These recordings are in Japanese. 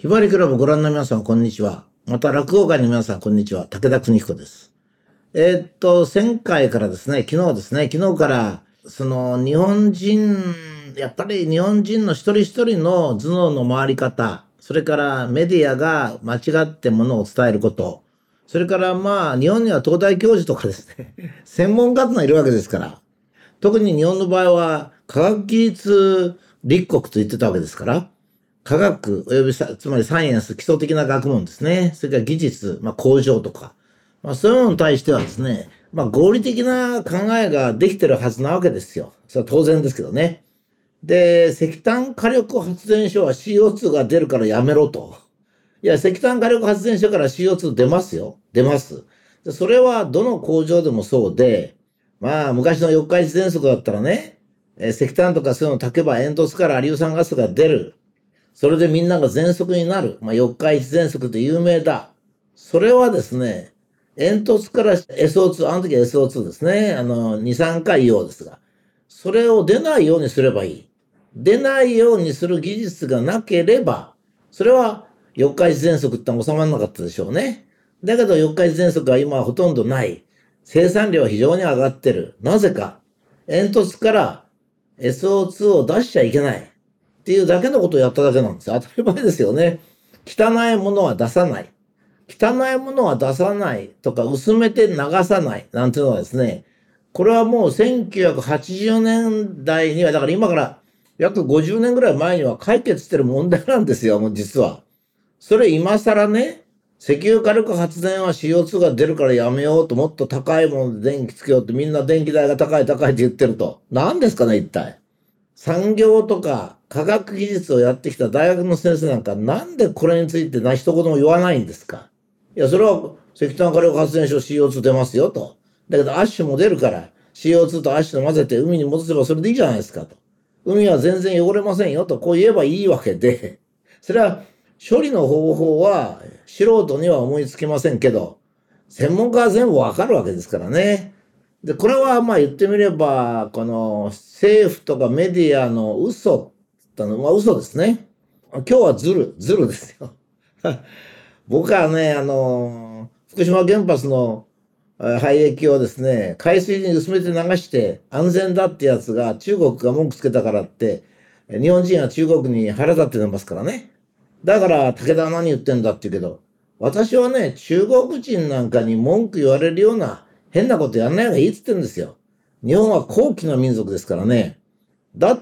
ひばりクラブご覧の皆さん、こんにちは。また、落語界の皆さん、こんにちは。武田邦彦です。前回からですね、昨日から、日本人、やっぱり日本人の一人一人の頭脳の回り方、それからメディアが間違ってものを伝えること、それから日本には東大教授とかですね、専門家がいるわけですから、特に日本の場合は、科学技術立国と言ってたわけですから、科学及びつまりサイエンス、基礎的な学問ですね。それから技術、工場とか、そういうのに対してはですね、合理的な考えができてるはずなわけですよ。それは当然ですけどね。で、石炭火力発電所は CO2 が出るからやめろと。いや、石炭火力発電所から CO2 出ますよ。出ます。でそれはどの工場でもそうで、昔の四日市喘息だったらね、石炭とかそういうのを炊けば煙突からアリウ酸ガスが出る。それでみんなが喘息になる。四日市喘息って有名だ。それはですね、煙突から SO2、あの時は SO2 ですね。二酸化硫黄ですが。それを出ないようにすればいい。出ないようにする技術がなければ、それは四日市喘息って収まらなかったでしょうね。だけど四日市喘息は今はほとんどない。生産量は非常に上がってる。なぜか。煙突から SO2 を出しちゃいけない。っていうだけのことをやっただけなんですよ。当たり前ですよね。汚いものは出さない。汚いものは出さないとか薄めて流さないなんていうのはですね、これはもう1980年代には、だから今から約50年ぐらい前には解決してる問題なんですよ、もう実は。それ今更ね、石油火力発電は CO2 が出るからやめようと、もっと高いもので電気つけようってみんな電気代が高い高いって言ってると。何ですかね、一体。産業とか科学技術をやってきた大学の先生なんかなんでこれについて一言も言わないんですか。いや、それは石炭火力発電所 CO2 出ますよと。だけどアッシュも出るから CO2 とアッシュと混ぜて海に戻せばそれでいいじゃないですかと。海は全然汚れませんよとこう言えばいいわけで、それは処理の方法は素人には思いつきませんけど、専門家は全部わかるわけですからね。で、これは言ってみれば、この政府とかメディアの嘘ってのは嘘ですね。今日はズルですよ。僕はね、福島原発の廃液をですね、海水に薄めて流して安全だってやつが中国が文句つけたからって、日本人は中国に腹立って出ますからね。だから武田は何言ってんだって言うけど、私はね、中国人なんかに文句言われるような変なことやんない方がいいって言ってるんですよ。日本は高貴な民族ですからね。だって、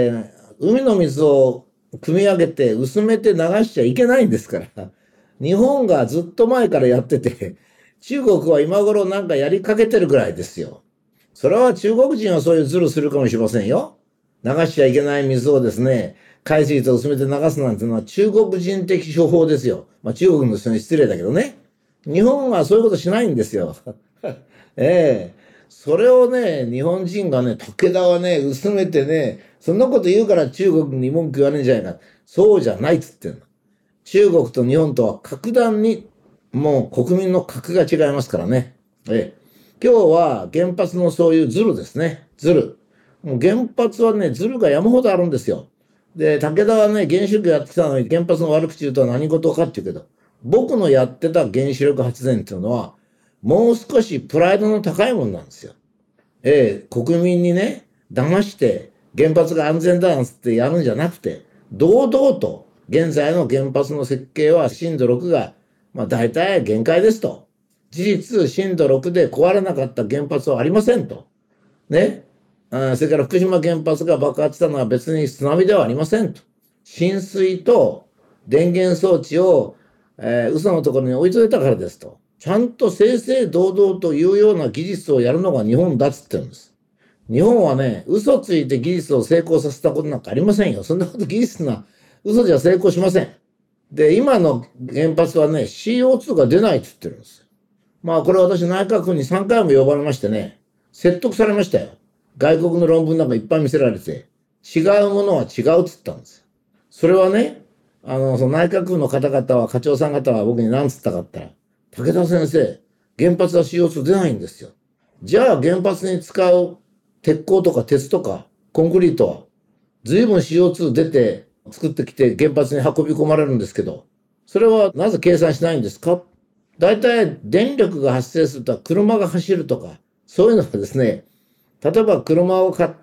海の水を汲み上げて薄めて流しちゃいけないんですから。日本がずっと前からやってて、中国は今頃なんかやりかけてるぐらいですよ。それは中国人はそういうズルするかもしれませんよ。流しちゃいけない水をですね、海水と薄めて流すなんていうのは中国人的処方ですよ。中国の人に失礼だけどね。日本はそういうことしないんですよ。ええ。それをね、日本人がね、武田はね、薄めてね、そんなこと言うから中国に文句言われるんじゃないか。そうじゃないっつってんの。中国と日本とは格段にもう国民の格が違いますからね。ええ。今日は原発のそういうズルですね。ズル。もう原発はね、ズルが山ほどあるんですよ。で、武田はね、原子力やってきたのに原発の悪口言うとは何事かって言うけど、僕のやってた原子力発電っていうのは、もう少しプライドの高いもんなんですよ。国民にね、騙して原発が安全だなんつってやるんじゃなくて、堂々と現在の原発の設計は震度6が、大体限界ですと。事実、震度6で壊れなかった原発はありませんと。ね。それから福島原発が爆発したのは別に津波ではありませんと。浸水と電源装置を、嘘のところに置いといたからですと。ちゃんと正々堂々というような技術をやるのが日本だっつってるんです。日本はね、嘘ついて技術を成功させたことなんかありませんよ。そんなこと技術な嘘じゃ成功しません。で、今の原発はね、CO2 が出ないって言ってるんです。これ私内閣府に3回も呼ばれましてね、説得されましたよ。外国の論文なんかいっぱい見せられて、違うものは違うっつったんです。それはね、その内閣府の方々は、課長さん方は僕に何つったかって言ったら、武田先生、原発は CO2 出ないんですよ。じゃあ原発に使う鉄鋼とか鉄とかコンクリートは、随分 CO2 出て作ってきて原発に運び込まれるんですけど、それはなぜ計算しないんですか？大体電力が発生すると車が走るとか、そういうのはですね、例えば車を買って、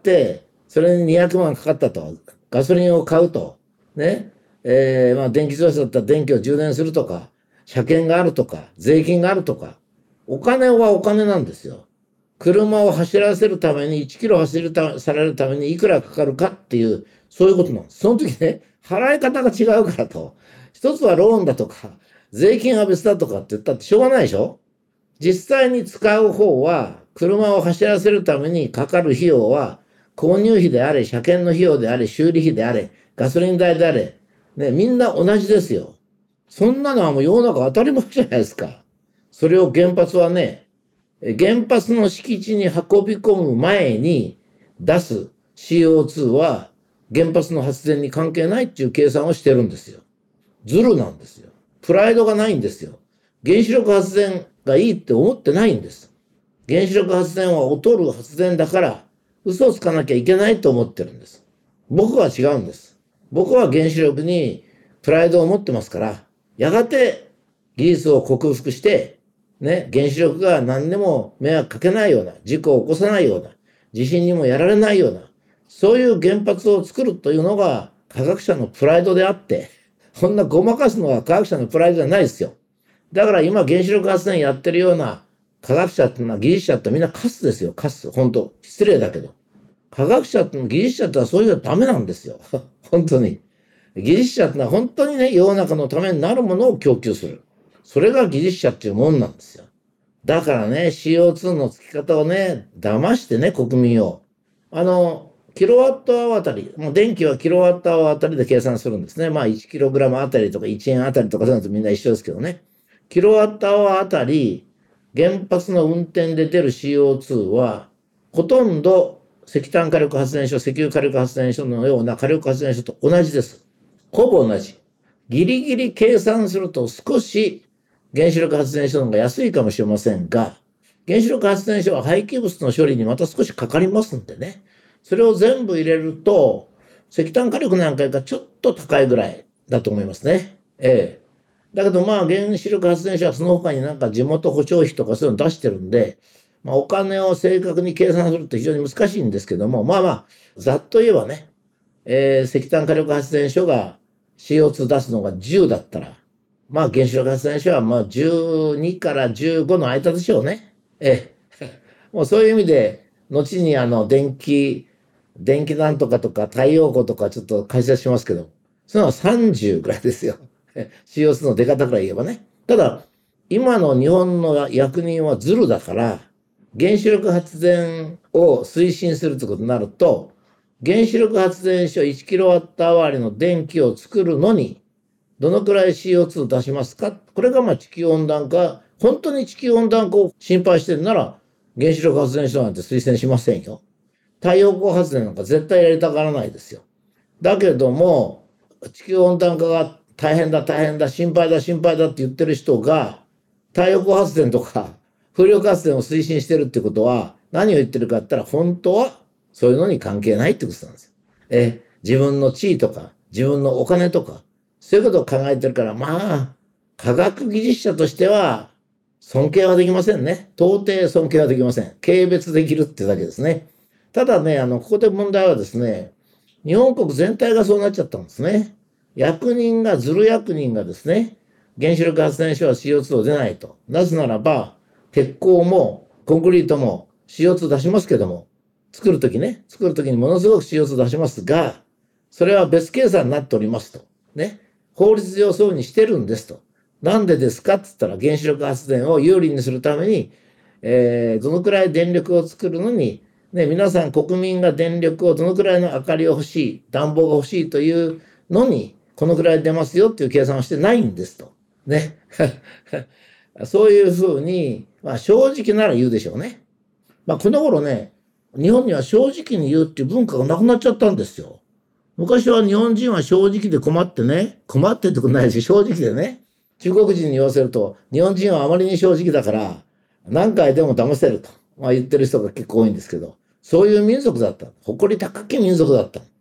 それに200万かかったと、ガソリンを買うと、ね、電気自動車だったら電気を充電するとか、車検があるとか、税金があるとか、お金はお金なんですよ。車を走らせるために、1キロされるためにいくらかかるかっていう、そういうことなんです。その時ね、払い方が違うからと、一つはローンだとか、税金は別だとかって言ったってしょうがないでしょ？実際に使う方は、車を走らせるためにかかる費用は、購入費であれ、車検の費用であれ、修理費であれ、ガソリン代であれ、ね、みんな同じですよ。そんなのはもう世の中当たり前じゃないですか。それを原発はね、原発の敷地に運び込む前に出す CO2 は原発の発電に関係ないっていう計算をしてるんですよ。ズルなんですよ。プライドがないんですよ。原子力発電がいいって思ってないんです。原子力発電は劣る発電だから嘘をつかなきゃいけないと思ってるんです。僕は違うんです。僕は原子力にプライドを持ってますから、やがて技術を克服して、ね、原子力が何でも迷惑かけないような、事故を起こさないような、地震にもやられないような、そういう原発を作るというのが科学者のプライドであって、こんなごまかすのは科学者のプライドじゃないですよ。だから今原子力発電やってるような科学者っていうのは技術者ってみんなカスですよ、カス。本当失礼だけど。科学者っての技術者ってのはそういうのはダメなんですよ。本当に。技術者ってのは本当にね、世の中のためになるものを供給する。それが技術者っていうもんなんですよ。だからね、CO2 の付き方をね、騙してね、国民を。キロワットアワーあたり、もう電気はキロワットアワーあたりで計算するんですね。まあ1キログラムあたりとか1円あたりとかそういうのとみんな一緒ですけどね。キロワットアワーあたり、原発の運転で出る CO2 は、ほとんど石炭火力発電所、石油火力発電所のような火力発電所と同じです。ほぼ同じ。ギリギリ計算すると少し原子力発電所の方が安いかもしれませんが、原子力発電所は廃棄物の処理にまた少しかかりますんでね。それを全部入れると、石炭火力なんかがちょっと高いぐらいだと思いますね。だけどまあ原子力発電所はその他になんか地元保証費とかそういうの出してるんで、まあお金を正確に計算するって非常に難しいんですけども、まあまあ、ざっと言えばね、石炭火力発電所が CO2 出すのが10だったら、まあ原子力発電所はまあ12から15の間でしょうね。もうそういう意味で、後に電気なんとかとか太陽光とかちょっと解説しますけど、その30ぐらいですよ。CO2 の出方から言えばね。ただ、今の日本の役人はズルだから、原子力発電を推進するということになると、原子力発電所1キロワットアワーの電気を作るのに、どのくらい CO2 出しますか？これがまあ地球温暖化、本当に地球温暖化を心配してるなら、原子力発電所なんて推薦しませんよ。太陽光発電なんか絶対やりたがらないですよ。だけども、地球温暖化が大変だ、大変だ、心配だ、心配だって言ってる人が、太陽光発電とか風力発電を推進してるってことは、何を言ってるかって言ったら、本当はそういうのに関係ないってことなんですよ。自分の地位とか、自分のお金とか、そういうことを考えてるから、まあ、科学技術者としては、尊敬はできませんね。到底尊敬はできません。軽蔑できるってだけですね。ただね、ここで問題はですね、日本国全体がそうなっちゃったんですね。ズル役人がですね、原子力発電所は CO2 を出ないと。なぜならば、鉄鋼もコンクリートも CO2 出しますけども、作るときにものすごく CO2 出しますが、それは別計算になっておりますと。ね。法律上そうにしてるんですと。なんでですかって言ったら原子力発電を有利にするために、どのくらい電力を作るのに、ね、皆さん国民が電力をどのくらいの明かりを欲しい、暖房が欲しいというのに、このくらい出ますよっていう計算をしてないんですと。ね。そういうふうに、まあ正直なら言うでしょうね。まあこの頃ね、日本には正直に言うっていう文化がなくなっちゃったんですよ。昔は日本人は正直で困ってね、困ってってことないし、正直でね、中国人に言わせると、日本人はあまりに正直だから、何回でも騙せると、まあ、言ってる人が結構多いんですけど、そういう民族だった。誇り高き民族だった。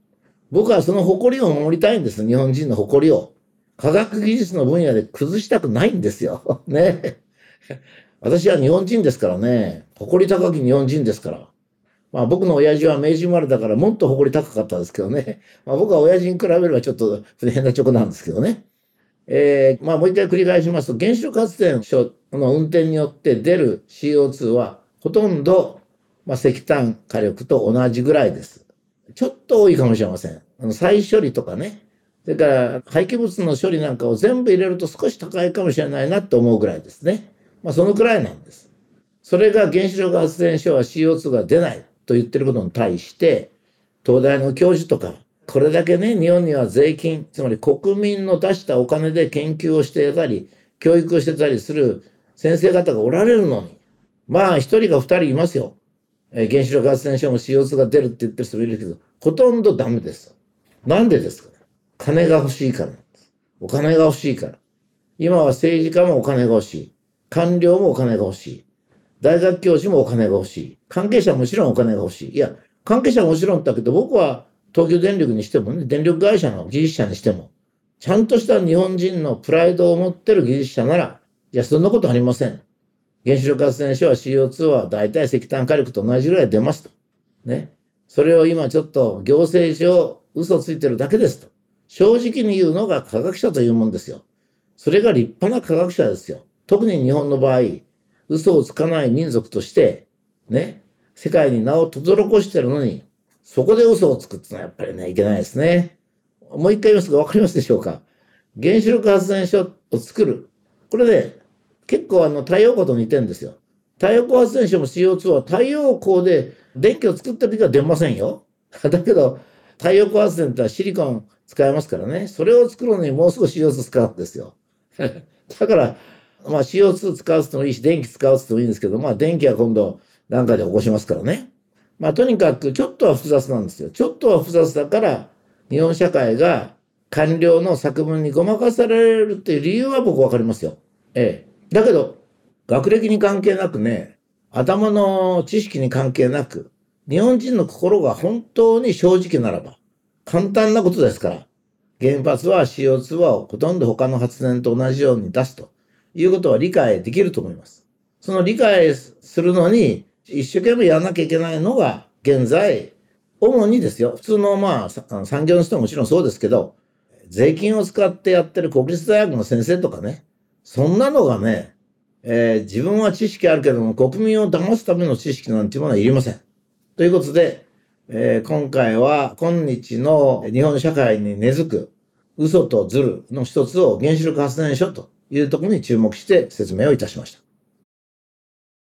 僕はその誇りを守りたいんです。日本人の誇りを。科学技術の分野で崩したくないんですよ。ね。私は日本人ですからね。誇り高き日本人ですから。まあ僕の親父は明治生まれだからもっと誇り高かったですけどね。まあ僕は親父に比べればちょっと変なチョコなんですけどね。まあもう一回繰り返しますと、原子力発電所の運転によって出る CO2 はほとんど、まあ、石炭火力と同じぐらいです。ちょっと多いかもしれません。再処理とかね。それから廃棄物の処理なんかを全部入れると少し高いかもしれないなと思うぐらいですね。まあそのくらいなんです。それが原子力発電所は CO2 が出ないと言ってることに対して、東大の教授とか、これだけね、日本には税金、つまり国民の出したお金で研究をしてたり、教育をしてたりする先生方がおられるのに、まあ一人か二人いますよ。原子力発電所も CO2 が出るって言ってる人もいるけど、ほとんどダメです。なんでですかね。金が欲しいからなんです。お金が欲しいから。今は政治家もお金が欲しい。官僚もお金が欲しい。大学教授もお金が欲しい。関係者はもちろんお金が欲しい。いや、関係者はもちろんだけど、僕は東京電力にしてもね、電力会社の技術者にしても、ちゃんとした日本人のプライドを持ってる技術者なら、いや、そんなことありません。原子力発電所は CO2 は大体石炭火力と同じぐらい出ますと。ね。それを今ちょっと行政上嘘ついてるだけですと。正直に言うのが科学者というもんですよ。それが立派な科学者ですよ。特に日本の場合、嘘をつかない民族として、ね、世界に名を轟してるのに、そこで嘘をつくってのはやっぱりね、いけないですね。もう一回言いますが、わかりますでしょうか。原子力発電所を作る。これで、結構太陽光と似てるんですよ。太陽光発電所も CO2 は太陽光で電気を作ってる時は出ませんよ。だけど、太陽光発電ってシリコン使えますからね。それを作るのにもう少し CO2 使うんですよ。だから、まあ CO2 使うってもいいし、電気使うってもいいんですけど、まあ電気は今度何かで起こしますからね。まあとにかくちょっとは複雑なんですよ。ちょっとは複雑だから、日本社会が官僚の作文にごまかされるっていう理由は僕わかりますよ。ええ。だけど、学歴に関係なくね、頭の知識に関係なく、日本人の心が本当に正直ならば、簡単なことですから、原発は CO2 はほとんど他の発電と同じように出すということは理解できると思います。その理解するのに、一生懸命やらなきゃいけないのが、現在、主にですよ、普通のまあ産業の人ももちろんそうですけど、税金を使ってやってる国立大学の先生とかね、そんなのがね、自分は知識あるけども、国民を騙すための知識なんていうものはいりません。ということで、今回は今日の日本社会に根付く嘘とズルの一つを原子力発電所というところに注目して説明をいたしました。